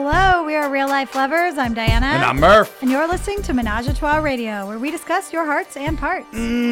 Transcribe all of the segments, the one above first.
Hello, we are Real Life Lovers. I'm Diana. And I'm Murph. And you're listening to Menage a Trois Radio, where we discuss your hearts and parts.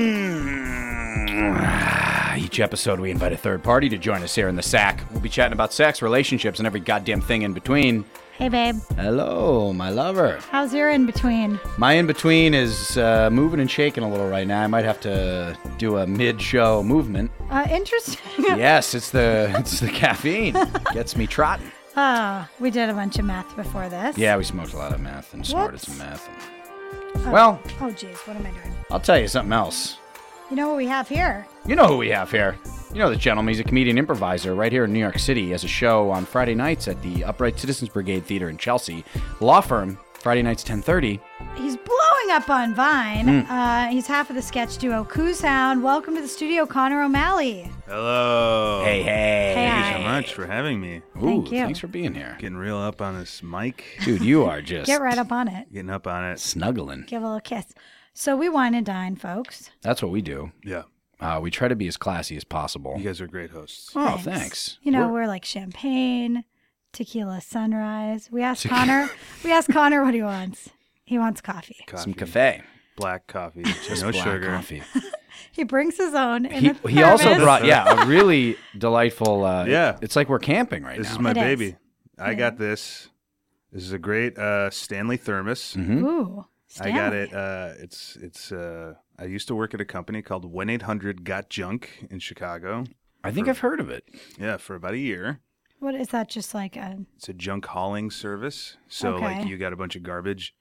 Each episode, we invite a third party to join us here in the sack. We'll be chatting about sex, relationships, and every goddamn thing in between. Hey, babe. Hello, my lover. How's your in-between? My in-between is moving and shaking a little right now. I might have to do a mid-show movement. Interesting. Yes, it's the caffeine. Gets me trotting. We did a bunch of math before this. Yeah, we smoked a lot of meth and snorted Whoops. some meth. Oh, jeez, what am I doing? I'll tell you something else. You know what we have here? You know who we have here. You know the gentleman. He's a comedian improviser right here in New York City. He has a show on Friday nights at the Upright Citizens Brigade Theater in Chelsea. Law firm, Friday nights 10:30. He's blowing up on Vine. He's half of the sketch duo Koo Sound. Welcome to the studio, Connor O'Malley. Hello. Hey. Thank you Hi. so much for having me. Thank you. Thanks for being here. Getting real up on this mic. Dude, you are just Get right up on it. Getting up on it. snuggling. Give a little kiss. So we wine and dine, folks. That's what we do. Yeah. We try to be as classy as possible. You guys are great hosts. Oh, thanks. You know, we're like champagne, tequila sunrise. We asked Connor what he wants. He wants coffee. Some cafe. Black coffee. Just no black sugar. coffee. He brings his own. He also brought, a really delightful, Yeah. it's like we're camping right This now. is my It is. baby. I got this. This is a great Stanley thermos. Mm-hmm. Ooh, I got Stanley. it. I used to work at a company called 1-800-GOT-JUNK in Chicago. I think I've heard of it. Yeah, for about a year. What is that? Just like a It's a junk hauling service. So, Okay. like, you got a bunch of garbage.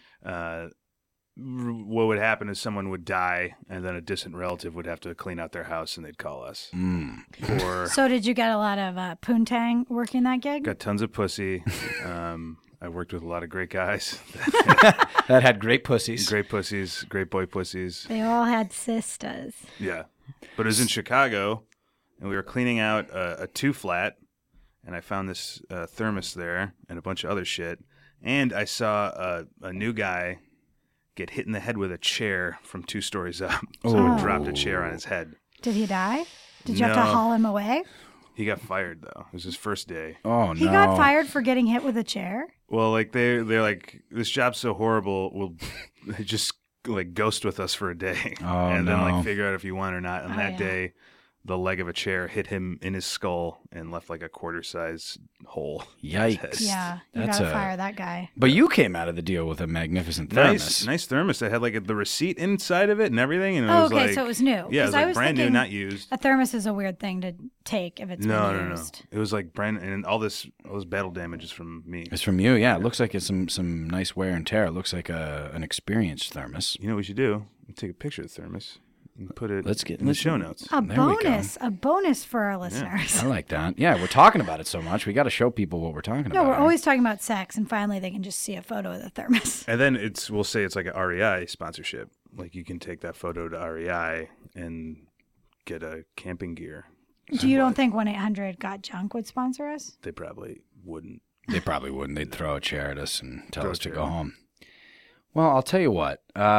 What would happen is someone would die, and then a distant relative would have to clean out their house, and they'd call us. Or So did you get a lot of poontang working that gig? got tons of pussy. I worked with a lot of great guys, That had great pussies. great pussies, great boy pussies. They all had sisters. Yeah, but it was in Chicago, and we were cleaning out a 2-flat, and I found this thermos there and a bunch of other shit, and I saw a new guy get hit in the head with a chair from 2 stories up. Someone dropped a chair on his head. Did he die? Did you have to No. haul him away? He got fired though. It was his first day. Oh, no. He got fired for getting hit with a chair? Well, like they're like, this job's so horrible. We'll they just like ghost with us for a day, Oh, and then no. like figure out if you want or not. And Oh, that yeah. day, the leg of a chair hit him in his skull and left like a quarter-size hole. in his head. Yikes. Yeah, you That's gotta a- fire that guy. But you came out of the deal with a magnificent thermos. Nice thermos. That had like the receipt inside of it and everything. And it Oh, was okay, like, so it was new. Yeah, it 'Cause was I like was brand new, thinking not used. A thermos is a weird thing to take if it's No. been used. It was like brand, and all this battle damage is from me. It's from you, yeah. It looks like it's some nice wear and tear. It looks like an experienced thermos. You know what we should do? We take a picture of the thermos and put it Let's get- in the let's- show notes. A There we go. bonus for our listeners. I like that. Yeah, we're talking about it so much. We got to show people what we're talking No, about. we're always talking about sex, and finally they can just see a photo of the thermos. And then we'll say it's like a REI sponsorship. Like you can take that photo to REI and get a camping gear. You don't think 1-800-GOT-JUNK would sponsor us? They probably wouldn't. They probably wouldn't. They'd throw a chair at us and tell Throw a us to chair. go home. Well, I'll tell you what.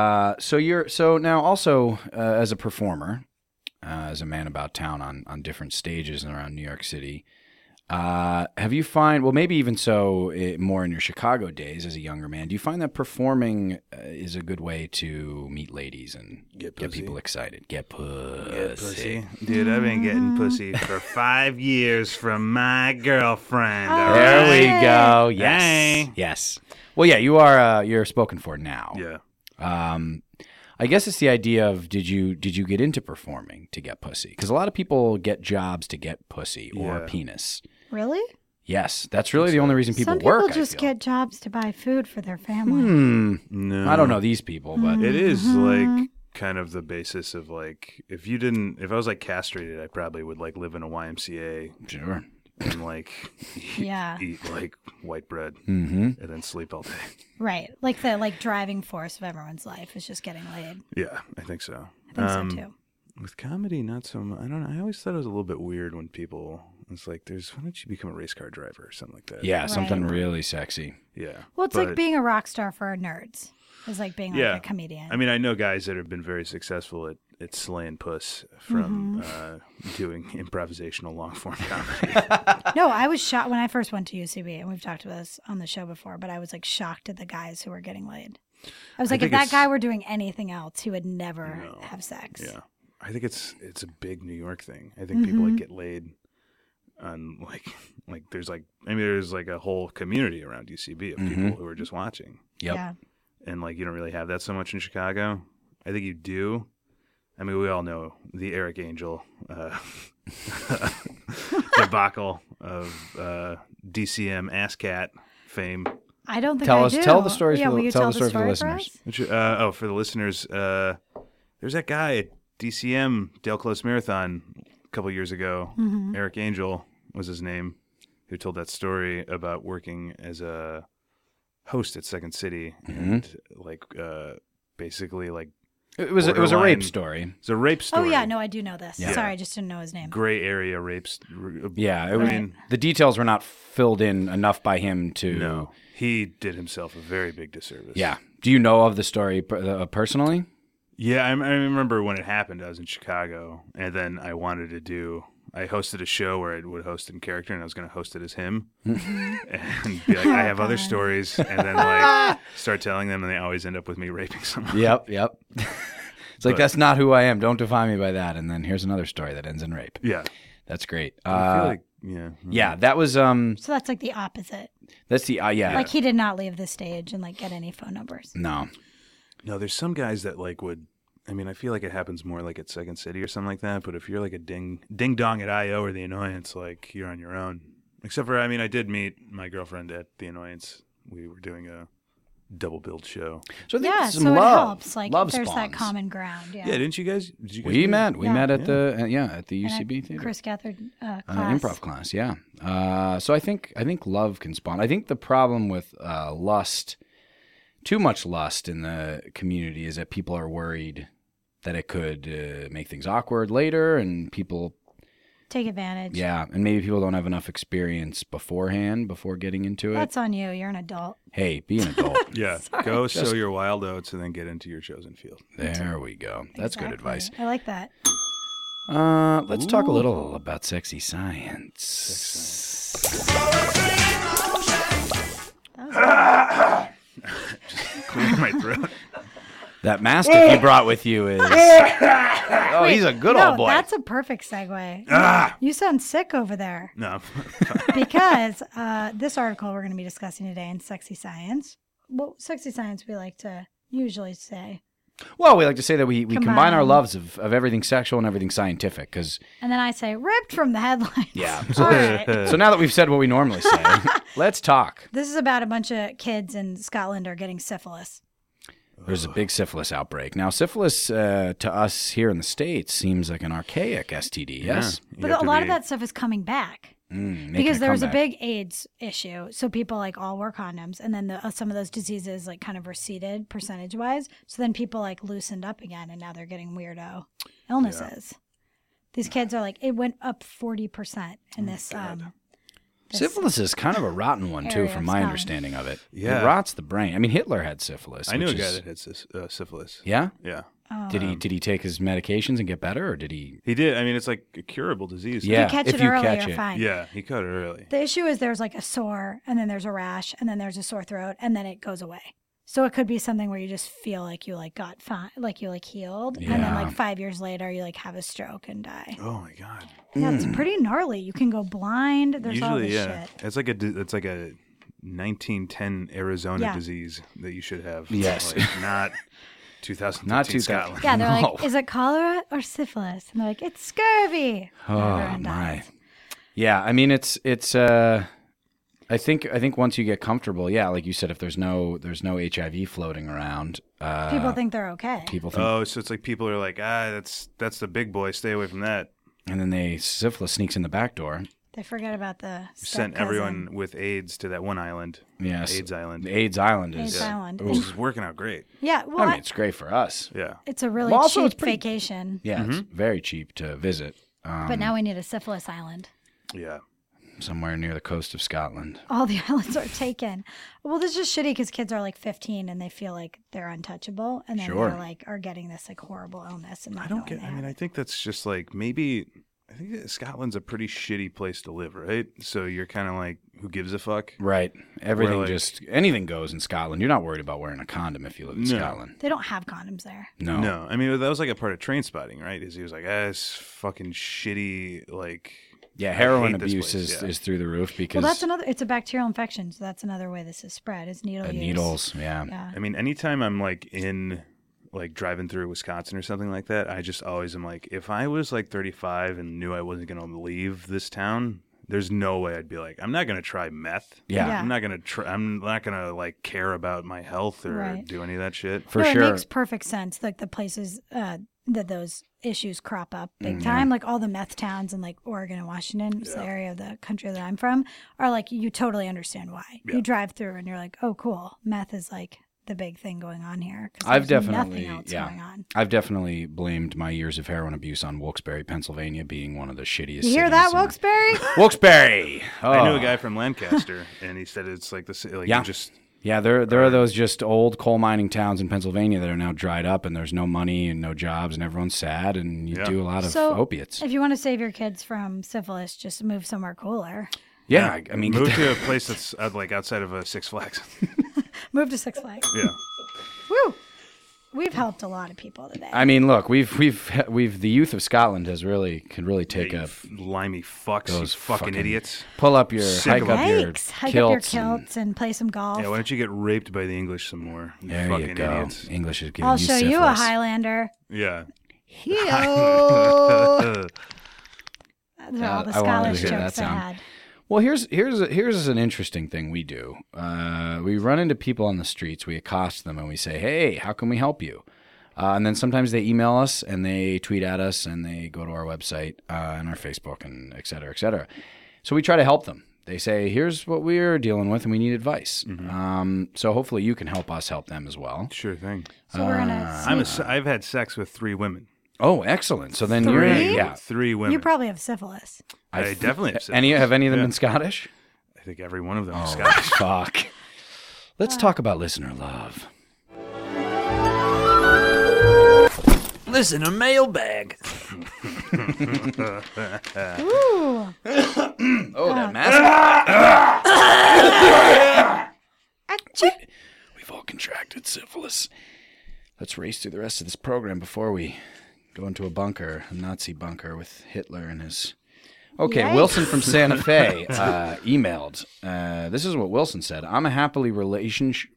So now also as a performer, as a man about town on different stages and around New York City, have you maybe even so more in your Chicago days as a younger man, do you find that performing is a good way to meet ladies and Get get pussy. people excited? Get pussy. Get pussy. Dude, I've been getting pussy for 5 years from my girlfriend. all There right? we go. Yes. Hey. Yes. Well, yeah, you are. You're spoken for now. Yeah. I guess it's the idea of did you get into performing to get pussy? Because a lot of people get jobs to get pussy or Yeah. penis. Really? Yes, that's really the only reason people Some people work. just I feel. get jobs to buy food for their family. No. I don't know these people, but It is like kind of the basis of like if I was like castrated, I probably would like live in a YMCA sure. and like Yeah. eat like white bread Mm-hmm. and then sleep all day. Right. Like the driving force of everyone's life is just getting laid. Yeah, I think so. I think so too. With comedy, not so much. I don't know. I always thought it was a little bit weird when people. It's like, why don't you become a race car driver or something like that? Yeah, something Right. really sexy. Yeah. Well, it's like But- being a rock star for nerds. It's like being Yeah. like a comedian. I mean, I know guys that have been very successful it's slaying puss from doing improvisational long form comedy. No, I was shocked when I first went to UCB, and we've talked about this on the show before, but I was like shocked at the guys who were getting laid. I was like, if think that it's- guy were doing anything else, he would never have sex. Yeah, I think it's a big New York thing. I think people like get laid on like there's like there's like a whole community around UCB of people who are just watching, Yep. Yeah. and like you don't really have that so much in Chicago. I think you do. I mean, we all know the Eric Angel debacle of DCM AssCat fame. I don't think Tell I us- do. tell the story Yeah, for the- will you tell tell the story for the listeners. us? Which, for the listeners, there's that guy at DCM, Dale Close Marathon, a couple years ago. Eric Angel was his name, who told that story about working as a host at Second City and basically like It was a borderline- rape story. it's a rape Oh, story. yeah. No, I do know this. Yeah. Sorry, I just didn't know his name. Gray area rapes. Yeah, it I was, mean, the details were not filled in enough by him to. no, he did himself a very big disservice. Yeah. Do you know of the story personally? Yeah, I remember when it happened. I was in Chicago, and then I hosted a show where I would host in character, and I was going to host it as him, and be like, I have other stories, and then like start telling them, and they always end up with me raping someone. Yep. It's like, that's not who I am. Don't define me by that. And then here's another story that ends in rape. Yeah, That's great. I feel like Yeah, that was So that's like the opposite. that's the yeah. Like he did not leave the stage and like get any phone numbers. No. No, there's some guys that like would. I mean, I feel like it happens more like at Second City or something like that. But if you're like a ding dong at IO or the Annoyance, like you're on your own. Except for, I mean, I did meet my girlfriend at the Annoyance. We were doing a double build show. So I think Yeah, some so love, it helps. Like love there's that spawns. common ground. Yeah. Yeah, didn't you guys? Did you guys We meet? met. We Yeah. met at the at the And UCB at theater. Chris Gathard class. Improv class, yeah. So I think love can spawn. I think the problem with lust, too much lust in the community, is that people are worried that it could make things awkward later, and people, Take advantage. yeah, and maybe people don't have enough experience beforehand before getting into it. That's on you. You're an adult. Hey, be an adult. Yeah, go sow your wild oats and then get into your chosen field. There we go. That's good Exactly. advice. I like that. Let's talk a little about sexy science. That was Clear my throat. That mastiff you brought with you is. Oh, he's a good no, old boy. that's a perfect segue. You sound sick over there No, because this article we're going to be discussing today in Sexy Science. Well, Sexy Science we like to usually say. Well, we like to say that we combine our Combine. loves of everything sexual and everything scientific. Because And then I say, ripped from the headlines. yeah. All right. So now that we've said what we normally say, let's talk. This is about a bunch of kids in Scotland are getting syphilis. There's a big syphilis outbreak now. Syphilis to us here in the States seems like an archaic STD. Yes, You But have a to lot be- of that stuff is coming back. Making Because there was a comeback. big AIDS issue, so people like all wore condoms, and then some of those diseases like kind of receded percentage wise. So then people like loosened up again, and now they're getting weirdo illnesses. These kids are like it went up 40% in this. This Syphilis is kind of a rotten one too, area from of my Scotland. understanding of it. Yeah. It rots the brain. I mean, Hitler had syphilis. I knew a which guy is- that had syphilis. Yeah. Yeah, Did he take his medications and get better, or did he? he did. I mean, it's like a curable disease. Yeah. If you catch if it you early, catch you're it. fine. Yeah, he caught it early. The issue is there's like a sore, and then there's a rash, and then there's a sore throat, and then it goes away. So it could be something where you just feel like you like got fine, like you like healed, and then Yeah. like 5 years later you like have a stroke and die. Oh my god. Yeah, it's pretty gnarly. You can go blind. There's all Usually, this yeah, shit. it's like a 1910 Arizona Yeah. disease that you should have. Yes. Like, not 2015 Not 2000. Scotland. Yeah, they're No. like, is it cholera or syphilis? And they're like, it's scurvy. And Oh everyone my. dies. Yeah, I mean it's I think once you get comfortable, yeah, like you said, if there's no HIV floating around, People think they're okay. people think, Oh, so it's like people are like, that's the big boy. Stay away from that. and then syphilis sneaks in the back door. They forget about the Sent step-cousin. everyone with AIDS to that one island. Yes, AIDS Island. The AIDS Island is. AIDS Island. Which is working out great. Yeah, well, I mean, it's great for us. Yeah. it's a really Well, also, cheap it's pretty- vacation. Yeah, it's very cheap to visit. But now we need a syphilis island. Yeah. somewhere near the coast of Scotland. All the islands are taken. Well, this is just shitty because kids are like 15 and they feel like they're untouchable, and then Sure. they're like are getting this like horrible illness and not I don't knowing get. they I mean, have I it. think that's just like maybe. I think that Scotland's a pretty shitty place to live, right? So you're kind of like, who gives a fuck? Right. Everything like- just anything goes in Scotland. You're not worried about wearing a condom if you live in No. Scotland. They don't have condoms there. No. No, I mean that was like a part of Train Spotting, right? Is he was like, it's fucking shitty, like. Yeah, I heroin hate this abuse place, yeah. is through the roof because Well, that's another. It's a bacterial infection, so that's another way this is spread. Is needle use. needles. Yeah. Yeah. I mean, anytime I'm like driving through Wisconsin or something like that, I just always am like, if I was like 35 and knew I wasn't going to leave this town, there's no way I'd be like, I'm not going to try meth. Yeah. Yeah. I'm not going to like care about my health or Right. do any of that shit. For no, sure. It makes perfect sense. Like the places that those issues crop up big time, like all the meth towns in like Oregon and Washington, it's the area of the country that I'm from, are like you totally understand why. Yeah. You drive through and you're like, oh, cool, meth is like the big thing going on here. 'cause I've there's definitely, nothing else yeah, going on. I've definitely blamed my years of heroin abuse on Wilkes-Barre, Pennsylvania, being one of the shittiest. You hear cities that, in- Wilkes-Barre? Wilkes-Barre. I knew Oh. a guy from Lancaster, and he said it's like this, like Yeah. you just Yeah, there are those just old coal mining towns in Pennsylvania that are now dried up, and there's no money and no jobs, and everyone's sad, and you Yeah. do a lot of So, opiates. If you want to save your kids from syphilis, just move somewhere cooler. Yeah, I mean, move to a place that's like outside of Six Flags. Move to Six Flags. Yeah. Woo! We've helped a lot of people today. I mean, look, we've the youth of Scotland could really take Yeah, a you limey fucks, those those fucking fucking- idiots. pull up your Sick hike of up your Yikes! Hike up your kilts. and- kilts and play some golf. Yeah, why don't you get raped by the English some more? You There fucking you go. idiots. English is giving I'll you show syphilis. you a Highlander. Yeah. Those are all the I wanted to Scottish hear that jokes I sound. had. Well, here's an interesting thing we do. We run into people on the streets, we accost them, and we say, "Hey, how can we help you?" And then sometimes they email us, and they tweet at us, and they go to our website and our Facebook, and et cetera, et cetera. So we try to help them. They say, "Here's what we're dealing with, and we need advice." So hopefully you can help us help them as well. Sure thing. So we're gonna. I've had sex with 3 women. Oh, excellent! So then Three? you're 3 women. You probably have syphilis. I definitely have sex. Have any of them Yeah. been Scottish? I think every one of them is Oh, Scottish. fuck. Let's talk about listener love. Listener mailbag. Ooh. Oh, that mask. Achoo. We've all contracted syphilis. Let's race through the rest of this program before we go into a Nazi bunker with Hitler and his... Okay, Yikes. Wilson from Santa Fe emailed. This is what Wilson said. I'm a happily relationshiped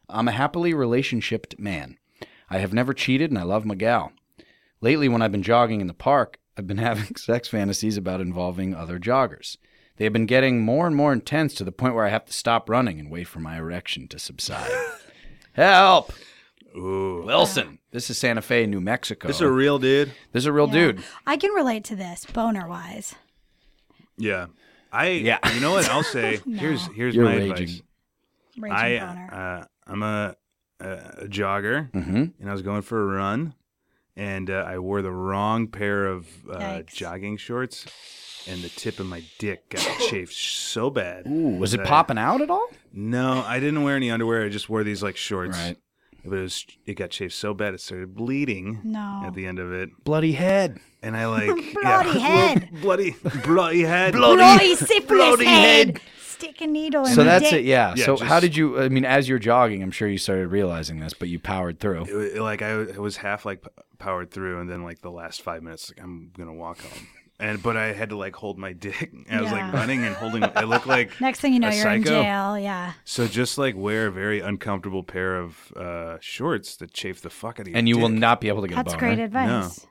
man. I have never cheated, and I love my gal. Lately, when I've been jogging in the park, I've been having sex fantasies about involving other joggers. They have been getting more and more intense to the point where I have to stop running and wait for my erection to subside. Help! Ooh. Wilson. This is Santa Fe, New Mexico. This is a real dude. This is a real Yeah. dude. I can relate to this, boner wise. Yeah. Yeah. You know what I'll say? No. Here's You're my raging. advice. Raging boner. I'm a jogger, Mm-hmm. and I was going for a run, and I wore the wrong pair of Yikes. jogging shorts, and the tip of my dick got chafed so bad. Ooh, was it that- popping out at all? No, I didn't wear any underwear. I just wore these like shorts. Right. But it got chafed so bad it started bleeding No. at the end of it, Bloody head. and I like Bloody head. bloody head, Bloody syphilis bloody head. head. Stick a needle in So your that's dick. it, yeah. Yeah, So just- how did you, I mean, as you're jogging, I'm sure you started realizing this, but you powered through. Like I was half like powered through, and then like the last 5 minutes, like I'm gonna walk home, but I had to like hold my dick. And I was like Yeah. running and holding. I look like Next thing you know, a you're in psycho. jail. Yeah. So just like wear a very uncomfortable pair of shorts that chafe the fuck out of you. And you will not be able to get That's a boner. great advice.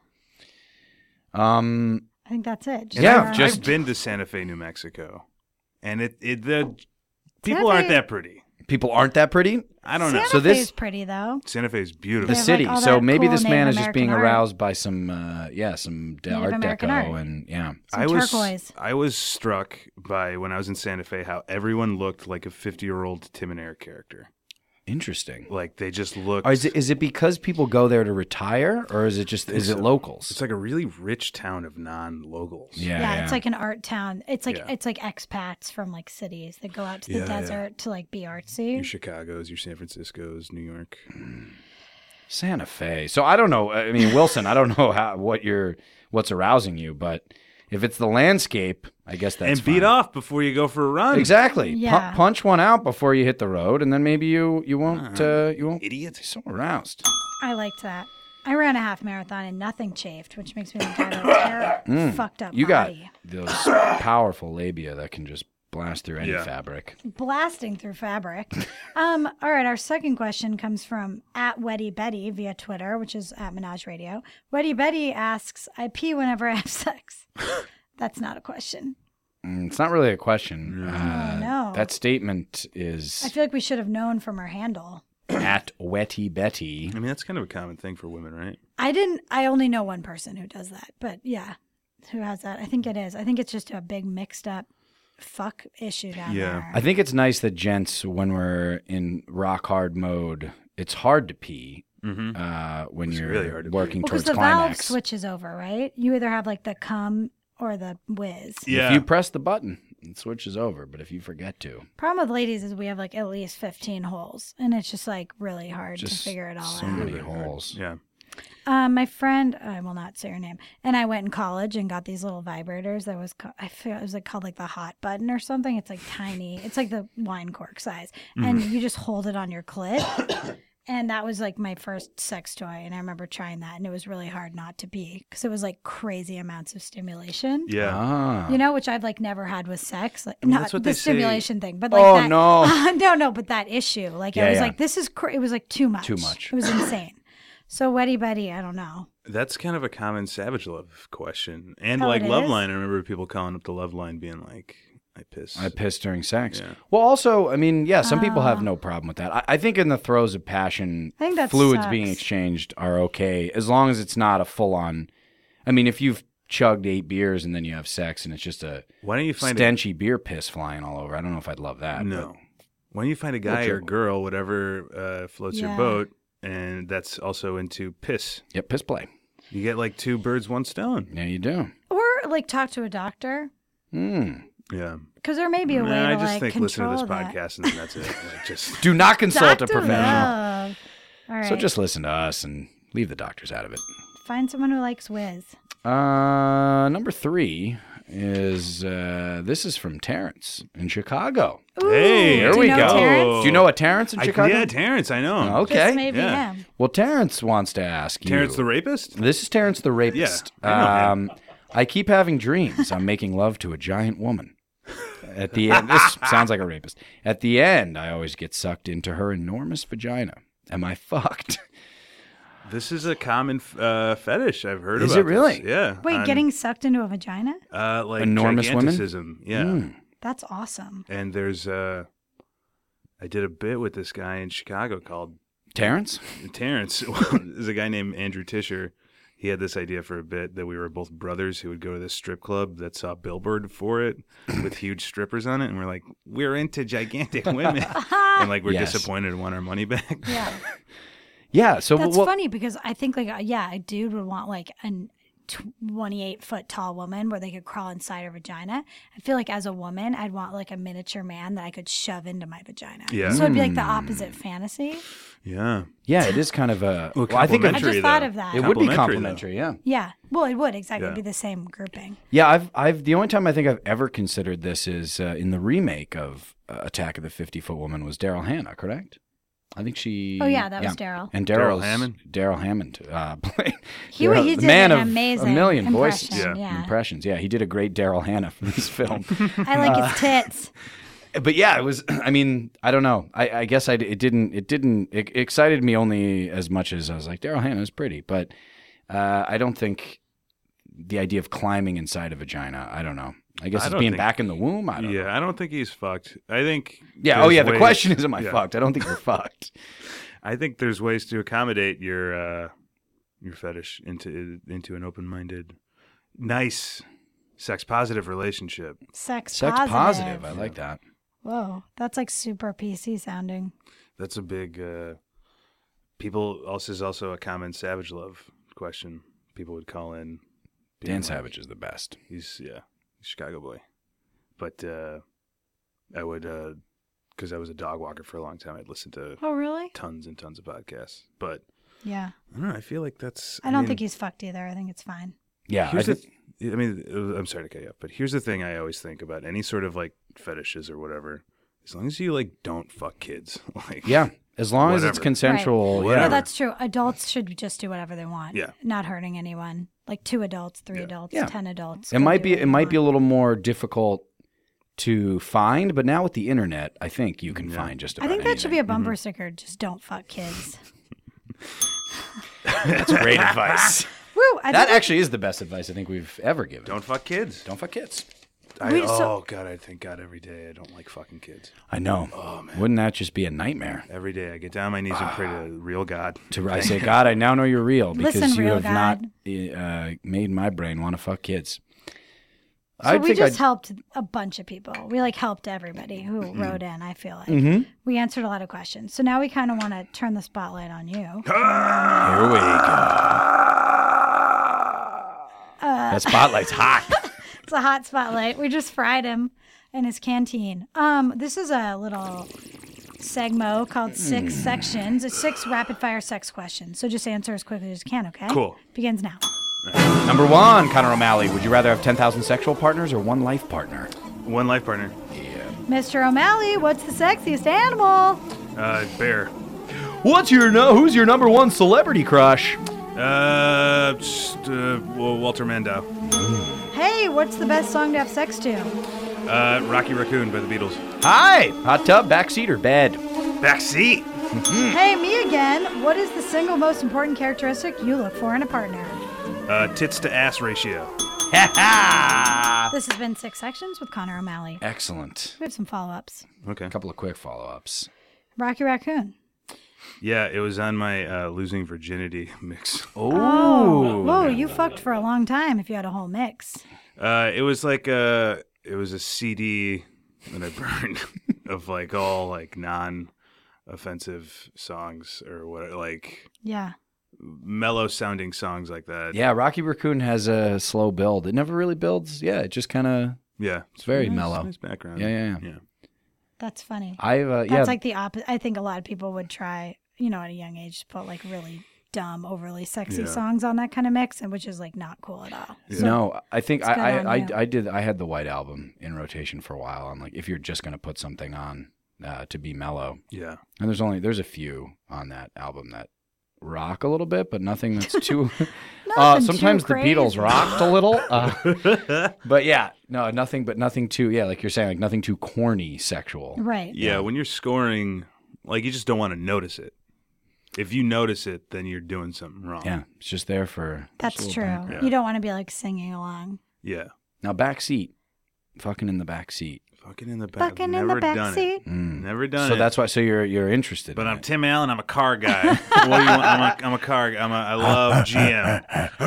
Um, I think that's it. Yeah, I've been to Santa Fe, New Mexico, and the people aren't Fe- that pretty. people aren't that pretty. I don't know. Santa So Fe this- is pretty though. Santa Fe is The beautiful. have, city. like, all so that maybe cool this man Native is just being American art. aroused by some Native Art American Deco art. and yeah. Some turquoise. I was struck by when I was in Santa Fe how everyone looked like a 50-year-old Tim and Eric character. Interesting. Like they just look. Or is it because people go there to retire, or is it It's locals? like a really rich town of non-locals. Yeah, it's like an art town. It's like Yeah. it's like expats from like cities that go out to the Yeah, yeah. desert to like be artsy. Your Chicago's, your San Francisco's, New York. Santa Fe. So I don't know. I mean, Wilson, I don't know what's arousing you, but if it's the landscape, I guess that's And beat fine. off before you go for a run. Exactly. Yeah. Punch one out before you hit the road, and then maybe you won't Idiot. be so aroused. I liked that. I ran a half marathon and nothing chafed, which makes me think I have a terrible fucked up You body. got those powerful labia that can just blast through any Yeah. fabric. Blasting through fabric. All right, our second question comes from @WettyBetty via Twitter, which is @MenageRadio. WettyBetty asks, "I pee whenever I have sex." That's not a question. It's not really a question. no. That statement is I feel like we should have known from her handle. @WettyBetty. I mean, that's kind of a common thing for women, right? I only know one person who does that, but yeah, who has that? I think it is. I think it's just a big mixed up fuck issue down Yeah. there. I think it's nice that gents, when we're in rock hard mode, it's hard to pee when It's you're really hard to pee. working Because towards the valve climax. switches over, right? You either have like the cum or the whiz. If you press the button, it switches over. But if you forget to, Problem with ladies is we have like at least 15 holes, and it's just like really hard just to figure it all so out. many holes. Yeah. My friend, I will not say her name, and I went in college and got these little vibrators. That was, I feel it was like called like the hot button or something. It's like tiny. It's like the wine cork size, and you just hold it on your clit. And that was like my first sex toy, and I remember trying that, and it was really hard not to pee because it was like crazy amounts of stimulation. Yeah. Ah. You know, which I've like never had with sex, like mean, not that's what the they say. stimulation thing, but like Oh, that, no. no, but that issue, like Yeah, I was yeah. like, this is it was like too much. Too much. It was insane. So WettyBetty, I don't know. That's kind of a common Savage Love question. And Oh, like it Love is? Line, I remember people calling up the Love Line being like, I piss during sex. Yeah. Well, also, I mean, yeah, some people have no problem with that. I think in the throes of passion, I think that fluids sucks. being exchanged are okay as long as it's not a full-on. I mean, if you've chugged 8 beers and then you have sex and it's just a Why don't you find stenchy beer piss flying all over, I don't know if I'd love that. No. Why don't you find a guy or dribble. girl, whatever floats your Yeah. boat, and that's also into piss. But, yep, piss play. You get like 2 birds, 1 stone. Yeah, you do. Or like talk to a doctor Yeah. because there may be a way Nah, to I just like think listen to control this that. podcast and then that's it. Like just Do not consult Dr. a professional. Love. All right. So just listen to us and leave the doctors out of it. find someone who likes whiz. Number 3 is this is from Terrence in Chicago. Ooh, Hey, There do we you know go. Terrence? Do you know a Terrence in Chicago? Yeah, Terrence, I know. him. Okay. This may be Yeah. him. Well, Terrence wants to ask you. Terrence the rapist? This is Terrence the rapist. Yeah, I know him. I keep having dreams. I'm making love to a giant woman. At the end, this sounds like a rapist. At the end, I always get sucked into her enormous vagina. Am I fucked? This is a common fetish I've heard Is about. it really? This. Yeah. Wait, On, getting sucked into a vagina? like Enormous women? giganticism. Yeah. Mm. That's awesome. And there's I did a bit with this guy in Chicago called Terrence? Terrence. There's a guy named Andrew Tisher. He had this idea for a bit that we were both brothers who would go to this strip club that saw a billboard for it with huge strippers on it. And we're like, we're into gigantic women. And like, we're Yes. disappointed and want our money back. Yeah. Yeah. So That's what- funny because I think like a dude would want like a 28-foot tall woman where they could crawl inside her vagina. I feel like as a woman, I'd want like a miniature man that I could shove into my vagina. Yeah. So it'd be like the opposite fantasy. Yeah. Yeah, it is kind of a. Well, I think I complimentary, just thought though. of that. it would be Complimentary, complimentary. Yeah. Yeah. Well, it would exactly Yeah. be the same grouping. Yeah, I've the only time I think I've ever considered this is in the remake of Attack of the 50-Foot Woman was Daryl Hannah, correct? I think she. Oh, yeah, that was Daryl. And Daryl Daryl's Hammond? Daryl Hammond played. He the did man an of amazing a million impression. voices, Yeah. impressions. Yeah, he did a great Daryl Hannah for this film. I like his tits. But yeah, it was. I mean, I don't know. I guess it didn't. It excited me only as much as I was like, Daryl Hannah is pretty, but I don't think the idea of climbing inside a vagina. I don't know. I guess I it's don't being think- back in the womb. I don't know. Yeah, I don't think he's fucked. I think. Yeah. Oh there's yeah. The ways- question is, am I yeah. fucked? I don't think you're fucked. I think there's ways to accommodate your fetish into an open-minded, nice, sex-positive relationship. Sex Sex positive. I like that. Whoa, that's like super PC sounding. That's a big. People also is also a common Savage Love question. People would call in. Dan Savage is the best. He's a Chicago boy, but I would because I was a dog walker for a long time. I'd listen to Oh, really? tons and tons of podcasts, but Yeah. I don't know. I feel like that's. I don't think he's fucked either. I think it's fine. Yeah, I'm sorry to cut you off, but here's the thing I always think about any sort of like fetishes or whatever. As long as you like don't fuck kids, like yeah. As long as it's Whatever. consensual, Right. yeah. No, that's true. Adults should just do whatever they want. Yeah. Not hurting anyone. Like 2 adults, 3 Yeah. adults, Yeah. 10 adults. It Go might do be what it you might be a want. little more difficult to find, but now with the internet, I think you can find just about I think that should be a anything. bumper sticker. Just don't fuck kids. That's great advice. Woo! I That think actually is the best advice I think we've ever given. don't fuck kids. Don't fuck kids. God, I thank God every day I don't like fucking kids. I know. Oh man, wouldn't that just be a nightmare? Every day I get down on my knees and pray to real God. I say, God, I now know you're real because Listen, you real have God. not made my brain want to fuck kids. So we just helped a bunch of people. We like helped everybody who wrote in, I feel like. We answered a lot of questions. So now we kind of want to turn the spotlight on you. Here we go. That spotlight's hot. It's a hot spotlight. We just fried him in his canteen. This is a little segmo called 6 sections. It's 6 rapid fire sex questions. So just answer as quickly as you can, okay? Cool. Begins now. Number 1, Connor O'Malley. Would you rather have 10,000 sexual partners or 1 life partner? One life partner. Mr. O'Malley, what's the sexiest animal? Bear. Who's your number 1 celebrity crush? Walter Mandau. Hey, what's the best song to have sex to? Rocky Raccoon by the Beatles. Hi. Hot tub, backseat, or bed? Backseat. Hey, me again. What is the single most important characteristic you look for in a partner? Tits to ass ratio. This has been 6 Sections with Connor O'Malley. Excellent. We have some follow-ups. Okay. A couple of quick follow-ups. Rocky Raccoon. Yeah, it was on my losing virginity mix. Oh, whoa! You fucked for a long time if you had a whole mix. It was like it was a CD that I burned of like all like non-offensive songs or what, like Yeah. mellow sounding songs like that. Yeah, Rocky Raccoon has a slow build. It never really builds. Yeah, it just kind of Yeah, it's very mellow. Nice background. Yeah. That's funny. I've That's like the opposite. I think a lot of people would try, at a young age, to put like really dumb, overly sexy Yeah. songs on that kind of mix, and which is like not cool at all. Yeah. So, no, I think it's good on you. I had the White Album in rotation for a while. I'm like, if you're just gonna put something on to be mellow, Yeah. and there's a few on that album that rock a little bit, but nothing that's too. Nothing sometimes too the Beatles crazy. rocked a little, but yeah, no, nothing too. Yeah, like you're saying, like nothing too corny, sexual. Right. Yeah, when you're scoring, like you just don't want to notice it. If you notice it, then you're doing something wrong. Yeah, it's just there for. That's just a true. little background. Yeah. You don't want to be like singing along. Yeah. Now back seat, fucking in the back seat. Fucking in the back. Fucking in the Never back done seat. It. Never done So it. that's why. So you're interested. But in I'm it. Tim Allen. I'm a car guy. What do you want? I'm a car. I love GM.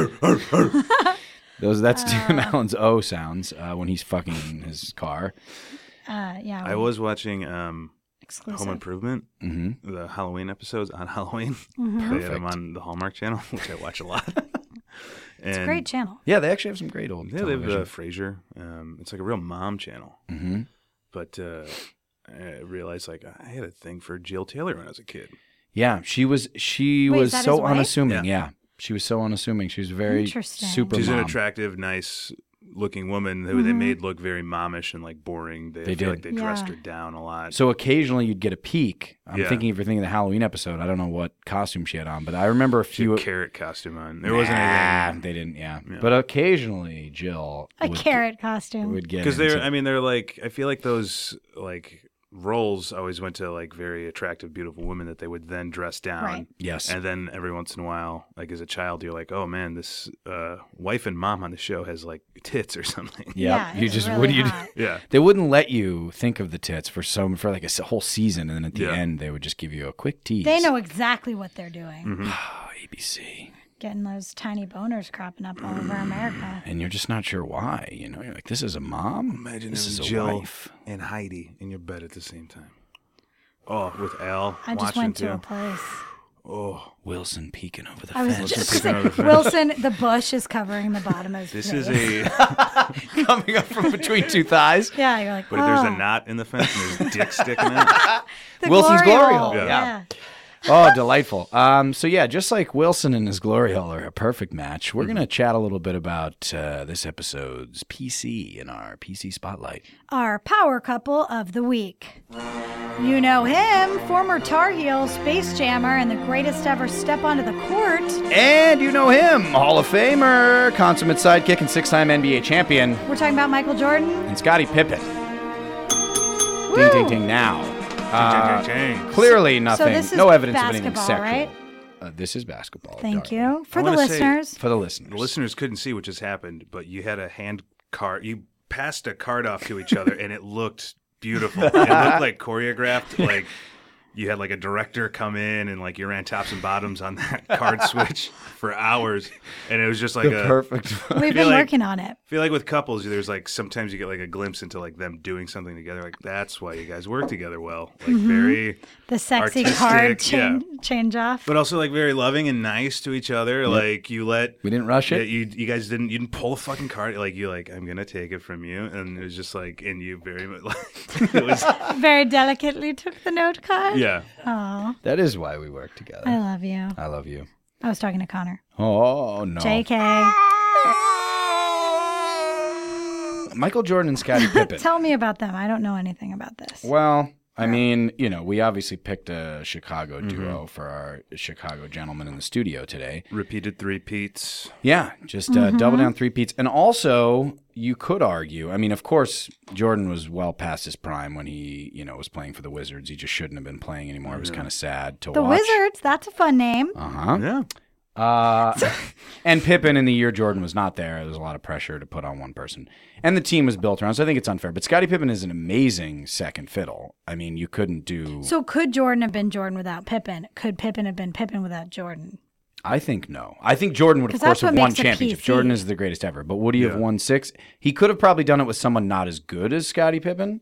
That's Tim Allen's O sounds when he's fucking in his car. Yeah. I was watching exclusive. Home Improvement, Mm-hmm. the Halloween episodes on Halloween. Mm-hmm. They had Perfect. them on the Hallmark Channel, which I watch a lot. It's a great channel. Yeah, they actually have some great old Yeah, they have television. Frasier. It's like a real mom channel. Mm-hmm. But I realized like I had a thing for Jill Taylor when I was a kid. Yeah, she was Wait, is that so his wife? unassuming. Yeah. Yeah, she was so unassuming. She was very Interesting. super. She's mom. an attractive, nice-looking woman who Mm-hmm. they made look very momish and like boring. I They feel did. like they dressed Yeah. her down a lot. So occasionally you'd get a peek. I'm Yeah. thinking if you're thinking of the Halloween episode, I don't know what costume she had on, but I remember a She had few. a carrot costume on. There wasn't anything They didn't. Yeah. Yeah. But occasionally Jill A would carrot costume. would get because into- they're like I feel like those like roles always went to like very attractive, beautiful women that they would then dress down. Right. Yes. And then every once in a while, like as a child, you're like, oh man, this wife and mom on the show has like tits or something. Yeah. You it's just really what do you? hot. Yeah. They wouldn't let you think of the tits for like a whole season, and then at the Yeah. end they would just give you a quick tease. They know exactly what they're doing. Mm-hmm. Oh, ABC. Getting those tiny boners cropping up all over America. And you're just not sure why. You're like, this is a mom. Imagine this it is was a Jill wife. and Heidi in your bed at the same time. Oh, with Al I just watching went to too. a place. Oh, Wilson peeking over the I was fence. just Wilson peeking over the fence. Wilson. The bush is covering the bottom of his this face. is a. Coming up from between two thighs. Yeah, you're like, But if there's oh, a knot in the fence and there's dick sticking out. the Wilson's glory hole. Yeah. Yeah. Oh, delightful. So yeah, just like Wilson and his glory hole are a perfect match, we're going to chat a little bit about this episode's PC in our PC Spotlight. Our power couple of the week. You know him, former Tar Heel, Space Jammer, and the greatest ever step onto the court. And you know him, Hall of Famer, consummate sidekick and six-time NBA champion, We're talking about Michael Jordan. and Scottie Pippen. Woo! Ding, ding, ding now. Ching, ching, ching. Clearly nothing, this is no evidence of anything basketball, sexual. right? This is basketball. Thank darling. you. For I the wanna say- listeners. For the listeners. The listeners couldn't see what just happened, but you had a hand card. You passed a card off to each other, and it looked beautiful. It looked like choreographed. Like you had like a director come in, and like you ran tops and bottoms on that card switch for hours, and it was just like The a perfect. We've feel been like- working on it. I feel like with couples, there's like sometimes you get like a glimpse into like them doing something together. Like that's why you guys work together well. Like very, The sexy artistic, card yeah. change off. but also like very loving and nice to each other. Like you let We didn't rush yeah, it. you guys you didn't pull a fucking card. Like you like I'm gonna take it from you, and it was just like and you very much like it was Very delicately took the note card. yeah. Oh, That is why we work together. I love you. I love you. I was talking to Connor. Oh no. JK. Michael Jordan and Scottie Pippen. Tell me about them. I don't know anything about this. Well, I mean, you know, we obviously picked a Chicago duo for our Chicago gentleman in the studio today. Repeated three-peats. Yeah, just double down three-peats. And also, you could argue, I mean, of course, Jordan was well past his prime when he, you know, was playing for the Wizards. He just shouldn't have been playing anymore. It was kind of sad to The watch. Wizards, that's a fun name. Uh-huh. Yeah. And Pippen in the year Jordan was not there was a lot of pressure to put on one person. And the team was built around, so I think it's unfair. But Scottie Pippen is an amazing second fiddle. I mean, you couldn't do... So could Jordan have been Jordan without Pippen? Could Pippen have been Pippen without Jordan? I think no. I think Jordan would, of 'Cause course, that's have what won makes a championships. PC. Jordan is the greatest ever. But would he have Yeah. won 6? He could have probably done it with someone not as good as Scottie Pippen,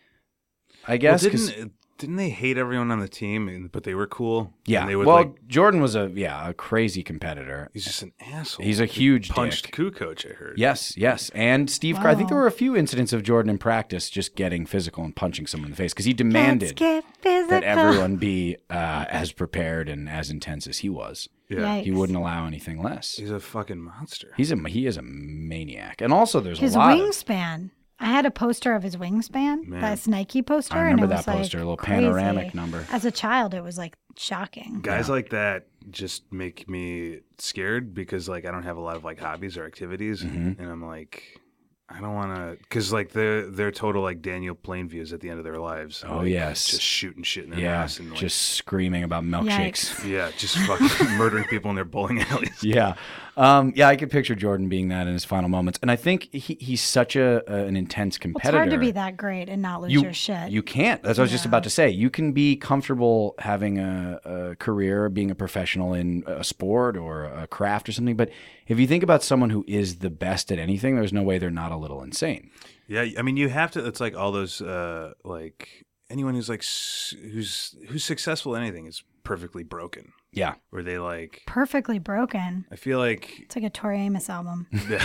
I guess. Well, 'cause- didn't they hate everyone on the team, but they were cool? yeah. And they would Well, like Jordan was a crazy competitor. he's just an asshole. He's a huge punched dick. Kukoc, I heard. Yes, yes. And Steve Kerr, I think there Wow. were a few incidents of Jordan in practice just getting physical and punching someone in the face because he demanded Let's get physical. that everyone be as prepared and as intense as he was. Yeah. Yikes. He wouldn't allow anything less. He's a fucking monster. He is a maniac. And also there's His a lot of... wingspan. I had a poster of his wingspan. Man. That's Nike poster. I remember and it that was, like, poster, a little crazy. panoramic number. As a child, it was like shocking. Guys like that just make me scared because like I don't have a lot of like hobbies or activities, Mm-hmm. and I'm like, I don't want to, because like they're total like Daniel Plainviews at the end of their lives. Oh, Like, yes. just shooting shit in their Yeah, ass and like, just screaming about milkshakes. yeah, just fucking murdering people in their bowling alleys. Yeah. I could picture Jordan being that in his final moments. And I think he's such an intense Well, it's competitor. hard to be that great and not lose your shit. You can't. That's what I was just about to say. You can be comfortable having a career, being a professional in a sport or a craft or something. But if you think about someone who is the best at anything, there's no way they're not a little insane. Yeah, I mean, you have to. It's like all those like anyone who's like who's successful at anything is perfectly broken. Yeah. Where they like, Perfectly broken. I feel like. It's like a Tori Amos album. Yeah.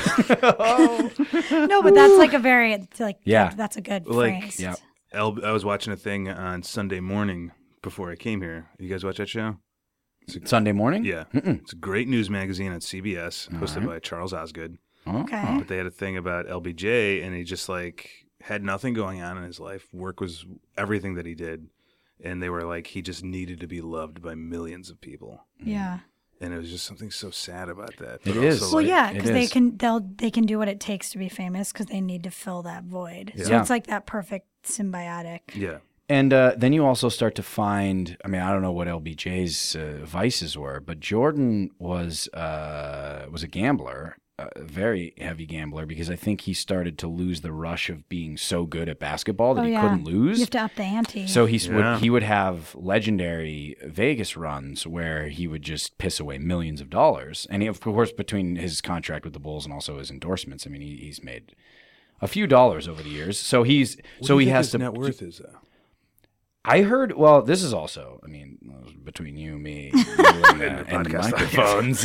No, but that's like a very, it's like, Yeah. that's a good Like, phrase. yeah. I was watching a thing on Sunday morning before I came here. You guys watch that show? Sunday morning? Yeah. It's a great news magazine on CBS, hosted by Charles Osgood. Oh. Okay. But they had a thing about LBJ, and he just like had nothing going on in his life. Work was everything that he did. And they were like, he just needed to be loved by millions of people. Yeah. And it was just something so sad about that. It But is. also, Well, like, yeah, it because is. they can do what it takes to be famous because they need to fill that void. So Yeah. it's like that perfect symbiotic. Yeah. And then you also start to find, I mean, I don't know what LBJ's vices were, but Jordan was a gambler, a very heavy gambler, because I think he started to lose the rush of being so good at basketball that Oh, he yeah. couldn't lose. You have to up the ante. So Yeah. he would have legendary Vegas runs where he would just piss away millions of dollars. And he, of course, between his contract with the Bulls and also his endorsements, I mean, he's made a few dollars over the years. So he What do you think has his to net worth is though. I heard. Well, this is also. I mean, between you, me, you and the podcast microphones.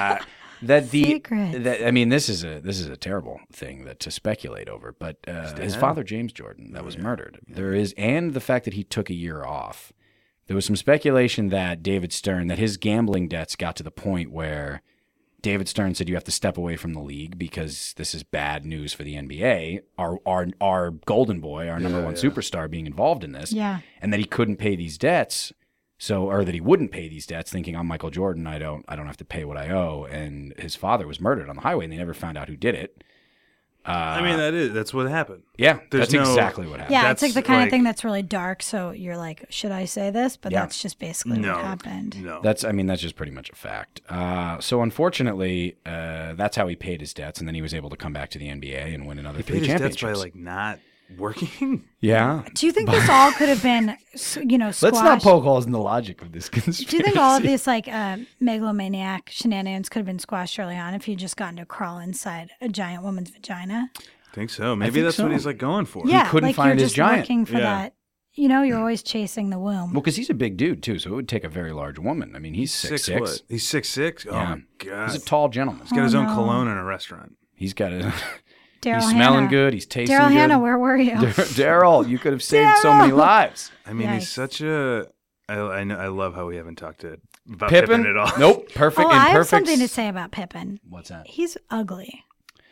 Secrets. I mean, this is a terrible thing to speculate over. But his father, James Jordan, that was murdered. Yeah. There is, and the fact that he took a year off. There was some speculation that David Stern, that his gambling debts got to the point where David Stern said you have to step away from the league because this is bad news for the NBA. Our golden boy, our number one superstar, being involved in this, and that he couldn't pay these debts, or that he wouldn't pay these debts, thinking I'm Michael Jordan, I don't have to pay what I owe. And his father was murdered on the highway, and they never found out who did it. I mean, that's what happened. Yeah, that's exactly what happened. Yeah, That's it's like the kind of thing that's really dark. So you're like, should I say this? But that's just basically what happened. No, that's just pretty much a fact. So unfortunately, that's how he paid his debts, and then he was able to come back to the NBA and win another 3 championships. By like not working. Yeah. Do you think this all could have been, squashed? Let's not poke holes in the logic of this conspiracy. Do you think all of these megalomaniac shenanigans could have been squashed early on if you just gotten to crawl inside a giant woman's vagina? I think so. Maybe that's what he's like going for. Yeah, he couldn't find you're his just giant. looking for that. You're always chasing the womb. Well, because he's a big dude too, so it would take a very large woman. I mean, he's 6'6". He's 6'6". Oh my god, he's a tall gentleman. He's got his own cologne in a restaurant. He's got a. Daryl He's smelling good. He's tasting good. Daryl Hannah, where were you? Daryl, you could have saved so many lives. I mean, he's such a. I know. I love how we haven't talked about Pippen at all. Nope. Perfect. I have something to say about Pippen. What's that? He's ugly.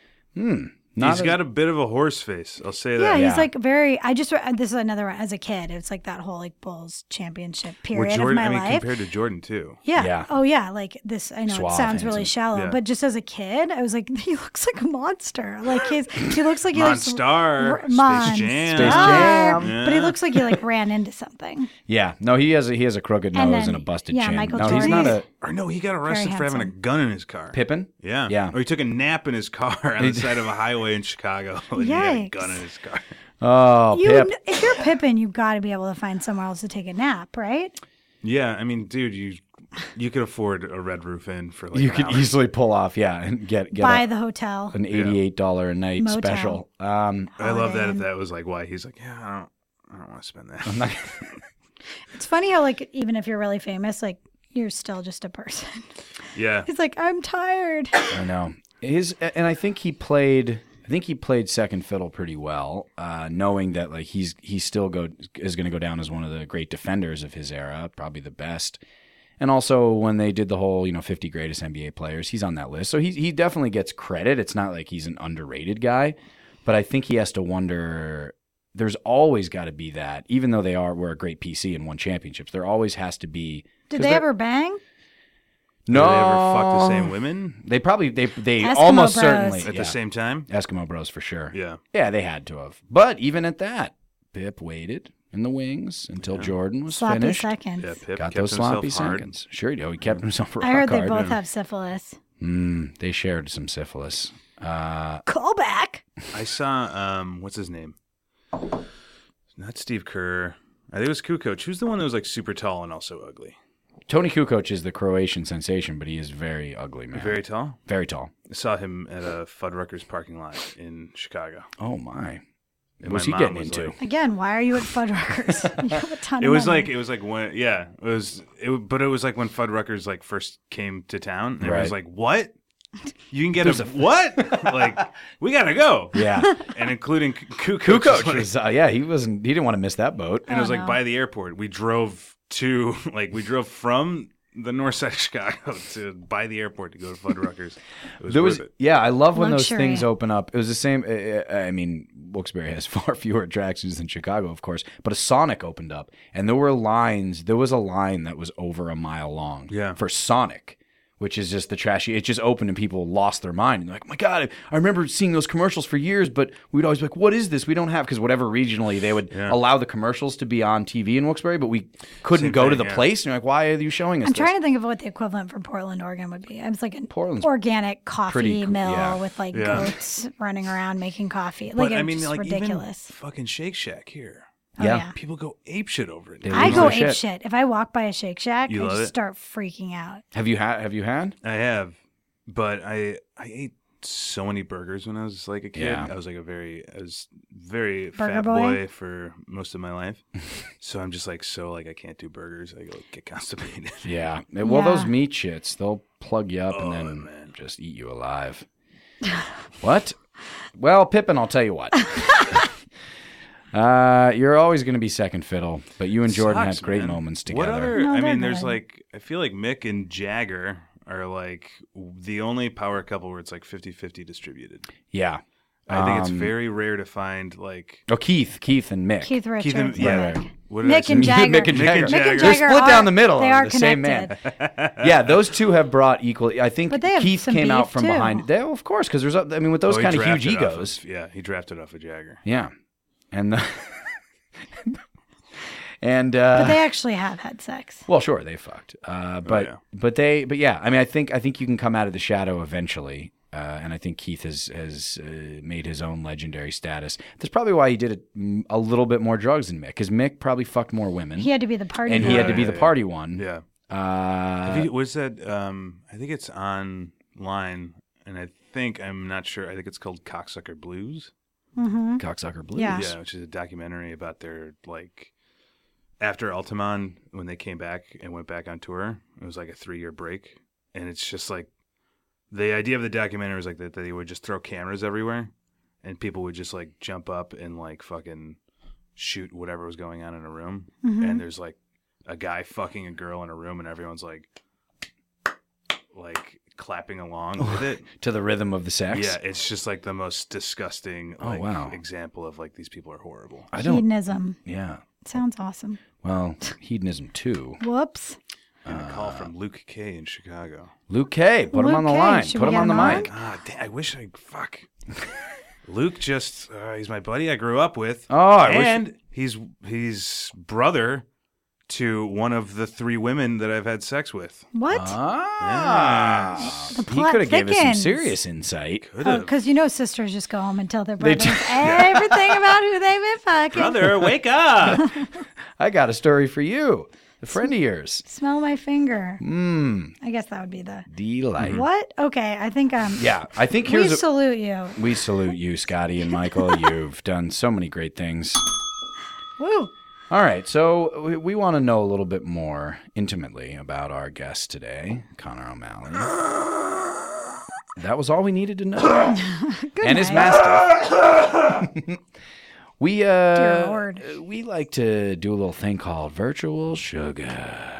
He's got a bit of a horse face. I'll say that. Yeah, he's like very. This is another one. As a kid, it's like that whole like Bulls championship period of my life. Compared to Jordan too. Yeah. Oh yeah. Like this. I know Suave, it sounds really shallow, but just as a kid, I was like, he looks like a monster. Like he looks like he Monster. Space Jam. Space Jam. Yeah. But he looks like he like ran into something. Yeah. No, he has a crooked nose and a busted chin. Michael no, Jordan. he's not a. Or no, he got arrested for having a gun in his car. Pippen? Yeah. Yeah. Or he took a nap in his car on the side of a highway in Chicago. And he had a gun in his car. Oh, Pip. If you're Pippen, you've got to be able to find somewhere else to take a nap, right? Yeah. I mean, dude, you could afford a Red Roof Inn for like you could easily pull off, and get buy the hotel, an $88 a night Motel. special. I love that if that was like why he's like, yeah, I don't want to spend that. I'm not. It's funny how like even if you're really famous, like you're still just a person. Yeah. He's like, I'm tired. I know. And I think he played second fiddle pretty well, knowing that like he's still is going to go down as one of the great defenders of his era, probably the best. And also when they did the whole 50 greatest NBA players, he's on that list. So he definitely gets credit. It's not like he's an underrated guy, but I think he has to wonder. There's always got to be that, even though were a great PC and won championships. There always has to be. Did they ever bang? No. Did they ever fuck the same women? They probably they Eskimo almost Bros. certainly At the same time? Eskimo Bros for sure. Yeah. Yeah, they had to have. But even at that, Pip waited in the wings until Jordan was Sloppy finished. seconds. Yeah, Pip Got kept those himself sloppy hard. seconds. Sure, he kept himself rock I heard they hard. both have syphilis. They shared some syphilis. Call back. I saw what's his name? Not Steve Kerr. I think it was Kukoc. Who's the one that was like super tall and also ugly? Tony Kukoc is the Croatian sensation, but he is very ugly, man. Very tall? Very tall. I saw him at a Fuddruckers parking lot in Chicago. Oh my! And What's my he mom getting was into? like- Again, why are you at Fuddruckers? You have a ton It of was money. like when but it was like when Fuddruckers like first came to town. And it was like, what? You can get a what? Like, we gotta go. Yeah, And including Kukoc. Kukoc was. He didn't want to miss that boat. And it was Oh, like no. by the airport. We drove from the north side of Chicago to by the airport to go to Fuddruckers. It was worth it. Yeah, I love when Luxury. those things open up. It was the same. I mean, Wilkes-Barre has far fewer attractions than Chicago, of course, but a Sonic opened up, and there were lines. There was a line that was over a mile long. Yeah. For Sonic. Which is just the trashy. It just opened and people lost their mind. And they're like, my God, I remember seeing those commercials for years, but we'd always be like, what is this? We don't have, because whatever regionally, they would allow the commercials to be on TV in Wilkes-Barre, but we couldn't Same go to thing, the yeah. place. And you're like, why are you showing us I'm this? trying to think of what the equivalent for Portland, Oregon would be. It's like an Portland's organic coffee pretty cool, mill yeah. with like Yeah. goats running around making coffee. But Like I it's mean, just like ridiculous. even fucking Shake Shack here. Oh, yeah. People go apeshit over it. They I lose go their ape shit. If I walk by a Shake Shack, You I love just it? start freaking out. Have you had? I have, but I ate so many burgers when I was like a kid. Yeah. I was very Burger fat boy? boy for most of my life. So I'm just like I can't do burgers. I get constipated. Yeah. Well, Yeah. those meat shits, they'll plug you up and then man. just eat you alive. What? Well, Pippin, I'll tell you what. You're always going to be second fiddle, but you and Jordan Sucks, had great man. moments together. What other? No, I they're mean, there's good. like I feel like Mick and Jagger are like the only power couple where it's like 50-50 distributed. Yeah. I think it's very rare to find like Oh, Keith and Mick. Keith Richards. yeah. Mick. What did I Mick say? and Jagger. Mick and Mick Jagger. and Jagger. They're split down the middle. They of are the same man. connected. Yeah, those two have brought equally. I think But they have Keith some came out beef, from too. behind. They, of course, because there's. I mean, with those Oh, he kind of huge drafted off egos. of- he drafted off of Jagger. Yeah, and But they actually have had sex. well, sure, they fucked. But yeah. I mean, I think you can come out of the shadow eventually. And I think Keith has made his own legendary status. That's probably why he did a little bit more drugs than Mick, because Mick probably fucked more women, He had to be the party and boy. he had to be Yeah, the yeah. party one. Yeah. Uh, Was that? I think it's online, and I'm not sure. I think it's called Cocksucker Blues. Mm-hmm. Cocksucker Blues. Yeah. Yeah, which is a documentary about their like after Altamont when they came back and went back on tour. It was like a 3-year break, and it's just like the idea of the documentary was like that they would just throw cameras everywhere, and people would just like jump up and like fucking shoot whatever was going on in a room. Mm-hmm. And there's like a guy fucking a girl in a room, and everyone's like clapping along with it. To the rhythm of the sex. Yeah, it's just like the most disgusting wow. example of like these people are horrible. I don't. Hedonism. Yeah. Sounds awesome. Well, hedonism too. Whoops. And a call from Luke K in Chicago. Luke K, put him Luke on the K, line. should Put we him get on the him on? mic. I wish fuck. Luke just he's my buddy I grew up with. Oh, I wish- and he's brother to one of the 3 women that I've had sex with. What? Ah. The He plot could have gave us some thickens. serious insight. Could Oh, have. because sisters just go home and tell their They brothers do. everything about who they've been fucking. Brother, wake up. I got a story for you. A friend of yours. Smell my finger. Mmm. I guess that would be the. Delight. What? Okay, I think Yeah, I think we here's salute you. we salute you, Scotty and Michael. You've done so many great things. Woo. All right, so we want to know a little bit more intimately about our guest today, Connor O'Malley. That was all we needed to know. Good And his night. mastiff. Dear Lord. We like to do a little thing called virtual sugar.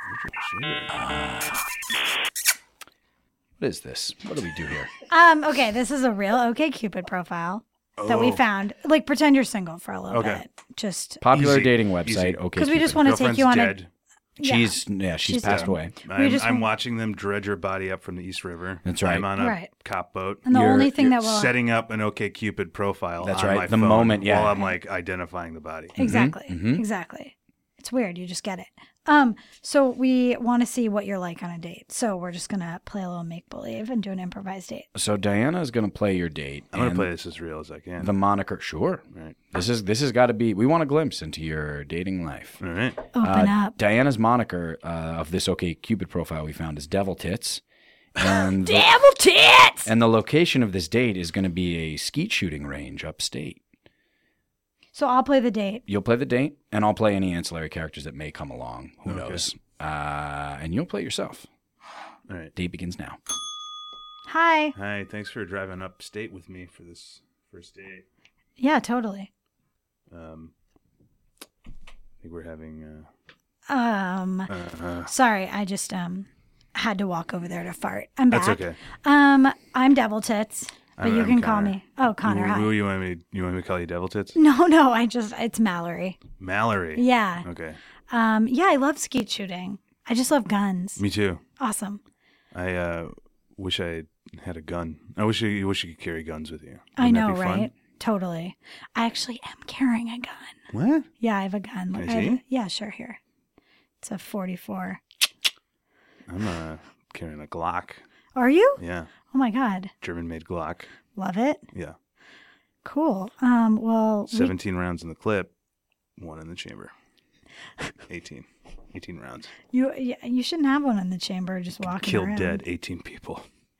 What is this? What do we do here? Okay, this is a real OkCupid profile that we found. Like, pretend you're single for a little Okay. bit. Just Popular Easy, dating easy. website. Okay, because we just want to take you on dead. She's She's passed dead. away. I'm watching them dredge her body up from the East River. That's right. I'm on a Right. cop boat. And the You're- only thing that will setting up an OkCupid profile. That's on right. My The phone moment, yeah. while I'm like identifying the body. exactly, mhm. exactly. It's weird. You just get it. So we want to see what you're like on a date. So we're just gonna play a little make believe and do an improvised date. So Diana is going to play your date. I'm gonna and play this as real as I can. the moniker. Sure. Right. This has got to be. We want a glimpse into your dating life. All right. Open up. Diana's moniker of this OkCupid profile we found is Devil Tits. And the, Devil tits. and the location of this date is going to be a skeet shooting range upstate. So I'll play the date. You'll play the date, and I'll play any ancillary characters that may come along. Who Okay. knows? And you'll play yourself. All right. Date begins now. Hi. Hi. Thanks for driving upstate with me for this first date. Yeah, totally. I think we're having. Sorry, I just had to walk over there to fart. I'm back. That's okay. I'm Devil Tits, but you I'm can call Connor. me. Oh, Connor. Who Hi. you want me? You want me to call you Devil Tits? No, it's Mallory. Mallory. Yeah. Okay. Yeah, I love skeet shooting. I just love guns. Me too. Awesome. I wish I had a gun. I wish you could carry guns with you. I Wouldn't that know, be fun? right? Totally. I actually am carrying a gun. What? Yeah, I have a gun. Can I I have- see? yeah, sure. Here. It's a 44. I'm carrying a Glock. Are you? Yeah, Oh my God. German-made Glock. Love it. Yeah, Cool. Well, 17 rounds in the clip, 1 in the chamber. 18 rounds. you shouldn't have one in the chamber just walking Killed around. dead 18 people.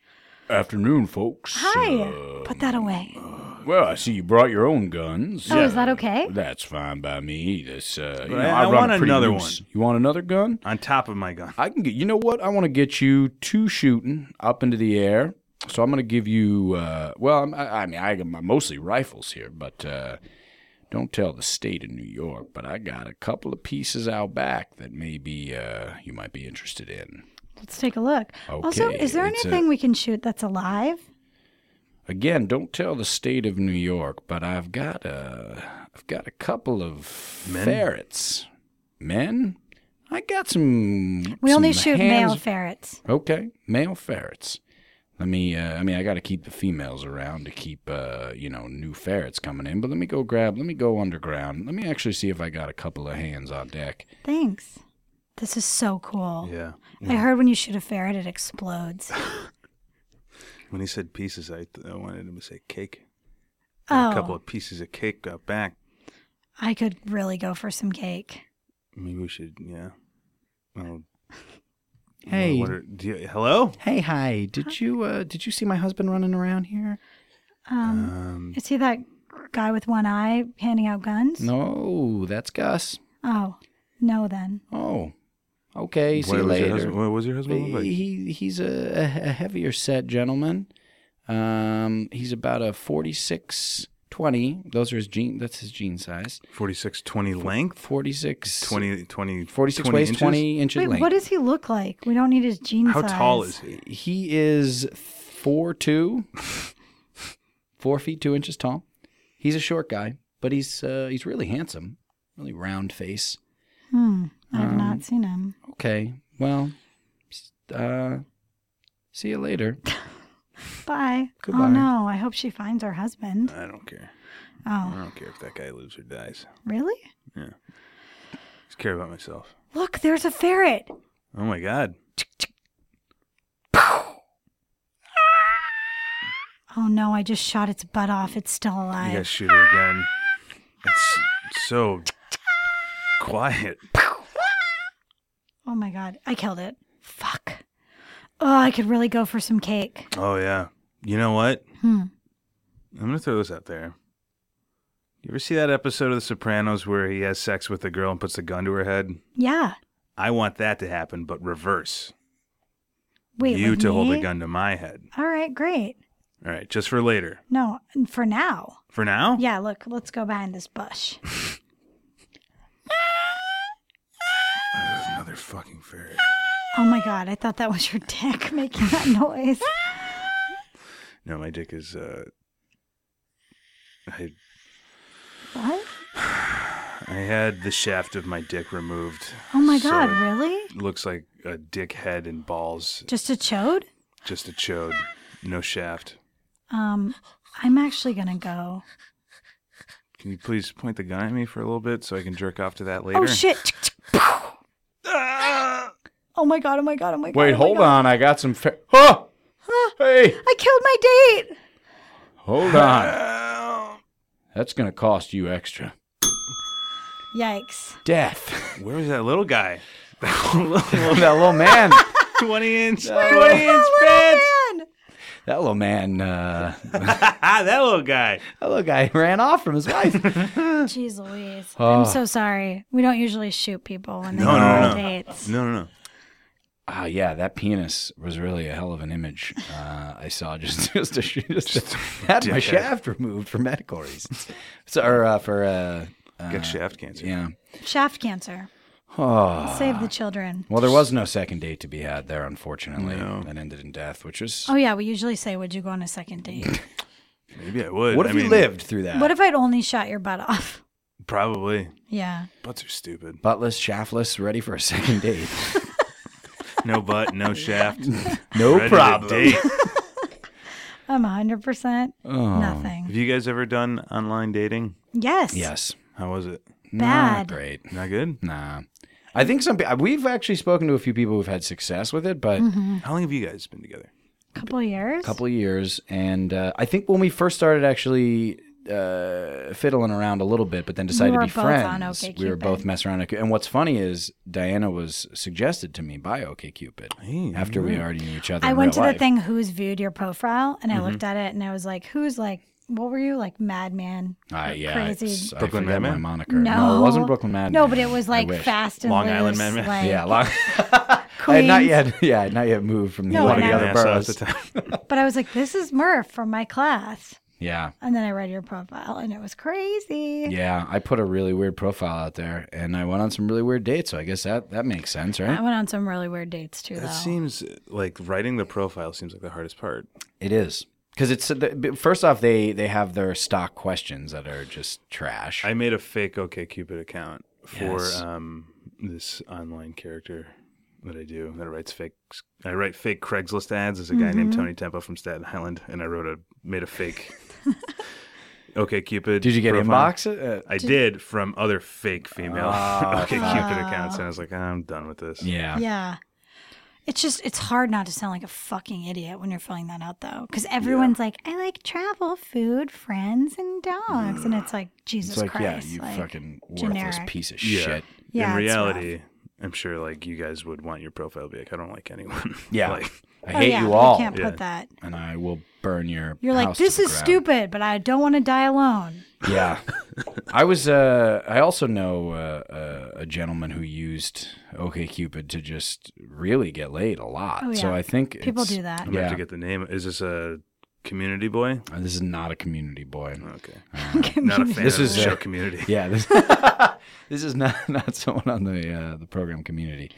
Afternoon, folks. Hi. Put that away. Well, I see you brought your own guns. Oh, is that okay? That's fine by me. This, I run want a pretty another loose- You want another gun? On top of my gun. I can get. You know what? I want to get you 2 shooting up into the air. So I'm going to give you. I got mostly rifles here, but don't tell the state of New York. But I got a couple of pieces out back that maybe you might be interested in. Let's take a look. Also, Okay, is there it's anything we can shoot that's alive? Again, don't tell the state of New York, but I've got a couple of ferrets. Men? I got some. We only some shoot male hands- ferrets. Okay, male ferrets. Let me. I got to keep the females around to keep new ferrets coming in. But let me go underground. Let me actually see if I got a couple of hands on deck. Thanks. This is so cool. Yeah. I heard when you shoot a ferret, it explodes. When he said pieces, I wanted him to say cake. Oh, A couple of pieces of cake got back. I could really go for some cake. Maybe we should, yeah. Well, Hey. Hello? Hey, hi. Did you see my husband running around here? Is he that guy with one eye handing out guns? No, that's Gus. Oh, no then. Oh, okay. See you What later. was your husband look like? He's a heavier set gentleman. He's about a 46-20. Those are his jean. That's his jean size. 46-20 length? 46. 20 46 20 waist, inches? 20 inches Wait, length. what does he look like? We don't need his jean How size. tall is he? He is 4'2", 4 feet 2 inches tall. He's a short guy, but he's really handsome. Really round face. I've not seen him. Okay, well, see you later. Bye. Goodbye. Oh no, I hope she finds her husband. I don't care. Oh, I don't care if that guy lives or dies. really? Just care about myself. Look, there's a ferret. Oh my God. Oh no, I just shot its butt off. It's still You alive. guys shoot her again. It's so quiet. Oh my god, I killed it. Fuck. Oh, I could really go for some cake. Oh yeah. You know what? I'm gonna throw this out there. You ever see that episode of The Sopranos where he has sex with a girl and puts a gun to her head? Yeah. I want that to happen, but reverse. Wait, You with to hold a me? gun to my head. All right, great. All right, just for later. No, for now. For now? Yeah, look, let's go behind this bush. There's another fucking ferret. Oh my god, I thought that was your dick making that noise. No, my dick is What? I had the shaft of my dick removed. Oh my so god, it really? looks like a dick head and balls. Just a chode? Just a chode. No shaft. I'm actually gonna go. Can you please point the gun at me for a little bit so I can jerk off to that later? Oh shit! Oh my god, oh my god, oh my god. Wait, oh my hold god. on. I got some. Huh! Hey, I killed my date! hold on. That's gonna cost you extra. Yikes. Death. Where was that little guy? That little man. 20-inch. Man! That little man. That little guy. That little guy ran off from his wife. Jeez Louise. I'm so sorry. We don't usually shoot people when they go No, on no. dates. No. Ah, yeah, that penis was really a hell of an image. I saw just had my dickhead. shaft removed for medical reasons. So, or for Get shaft cancer. yeah. Shaft cancer. Oh. Save the children. Well, there was no second date to be had there, unfortunately. No. That ended in death, which was. Oh yeah, we usually say, would you go on a second date? Maybe I would. What if I you mean, lived through that? What if I'd only shot your butt off? Probably. Yeah. Butts are stupid. Buttless, shaftless, ready for a second date. No butt, no shaft. No Ready to problem. date. I'm 100% nothing. Have you guys ever done online dating? Yes. Yes. How was it? Bad. Not great. Not good? Nah. I think we've actually spoken to a few people who've had success with it, but How long have you guys been together? Couple years. couple of years. And I think when we first started actually fiddling around a little bit, but then decided to be were both on friends. OkCupid. We were both messing around. And what's funny is Diana was suggested to me by OkCupid after we already knew each other. I in went to real the life. thing, who's viewed your profile, and I looked at it, and I was like, who's like, what were you, like, Madman? Yeah, crazy. I Brooklyn forget my Madman? moniker. No. it wasn't Brooklyn Madman. No, but it was like wish. Fast and Long Loose. Island Madman? Like, Yeah, I Queens. had not yet moved from No, one of and the I- other Nassau at boroughs. the time. But I was like, this is Murph from my class. Yeah. And then I read your profile, and it was crazy. Yeah, I put a really weird profile out there, and I went on some really weird dates. So I guess that makes sense, I right? went on some really weird dates, too, though. It seems like writing the profile seems like the hardest part. It is because it's first off they have their stock questions that are just trash. I made a fake OkCupid account for Yes. this online character that I do that writes fake. I write fake Craigslist ads. There's a guy named Tony Tempo from Staten Island, and I made a fake OkCupid. Did you get profile. inbox? I did from other fake female Oh, OkCupid accounts, and I was like, I'm done with this. Yeah. Yeah. It's hard not to sound like a fucking idiot when you're filling that out, though. Because everyone's like, I like travel, food, friends, and dogs. And it's like, Jesus It's like, Christ. yeah, you like, fucking worthless generic. piece of Yeah. shit. Yeah, In it's reality, I'm sure like you guys would want your profile to be like, I don't like anyone. Yeah. Like, I Oh, hate yeah, you but all, You can't Yeah. put that. and I will burn your. You're like, house to this the is ground." stupid, but I don't want to die alone. Yeah, I was. I also know a gentleman who used OkCupid to just really get laid a lot. Oh, yeah. So I think People it's- do that. I'm gonna Yeah, have to get the name. Is this a community boy? this is not a community boy. Okay. Not a fan This of is the a- show community. Yeah, this this is not someone on the program community.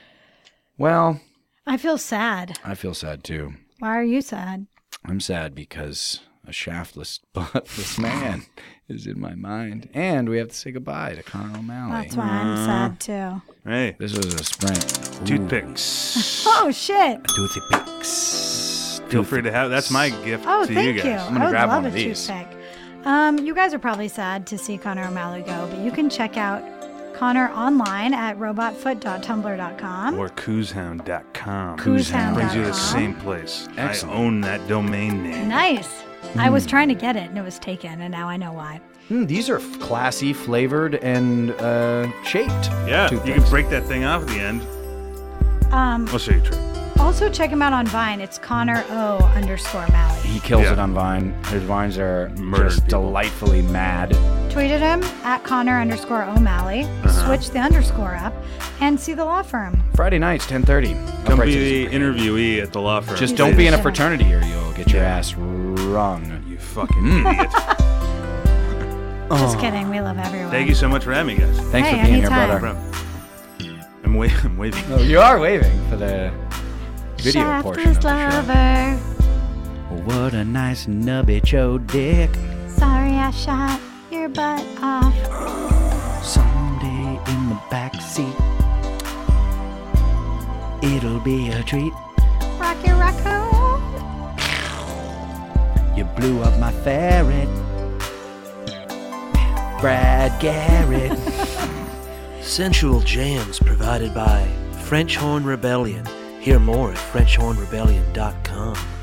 Well, I feel sad. I feel sad too. Why are you sad? I'm sad because a shaftless, buttless man is in my mind, and we have to say goodbye to Connor O'Malley. That's why I'm sad, too. Hey, This was a sprint. Ooh. toothpicks. Oh, shit. Toothy picks. Feel free to have. That's my gift Oh, to thank you you. guys. I'm gonna I would grab love one of a these. toothpick. You guys are probably sad to see Connor O'Malley go, but you can check out Connor online at robotfoot.tumblr.com. Or coozhound.com. Coozhound.com. Brings you to the same place. Excellent. I own that domain name. Nice. I was trying to get it, and it was taken, and now I know why. These are classy, flavored, and shaped. Yeah, you toothpicks. can break that thing off at the end. I'll show you a trick. Also, check him out on Vine. It's Connor O_Malley. He kills Yeah. it on Vine. His Vines are Murdering just people. delightfully mad. Tweeted him at Connor_O'Malley. Switch the underscore up and see the law firm. Friday nights, 10:30. Come be the interviewee at the law firm. Just don't be in a Yeah. fraternity or you'll get your ass wrung. You fucking idiot. Just kidding. We love everyone. Thank you so much for having me, guys. Thanks Hey, for being anytime. here, No brother. problem. I'm waving. Oh, you are waving for the video portion of Shaftless the show. lover. What a nice nubby Joe dick. Sorry I shot your butt off. Someday in the back seat, it'll be a treat. Rocky raccoon. You blew up my ferret, Brad Garrett. Sensual jams provided by French Horn Rebellion. Hear more at FrenchHornRebellion.com.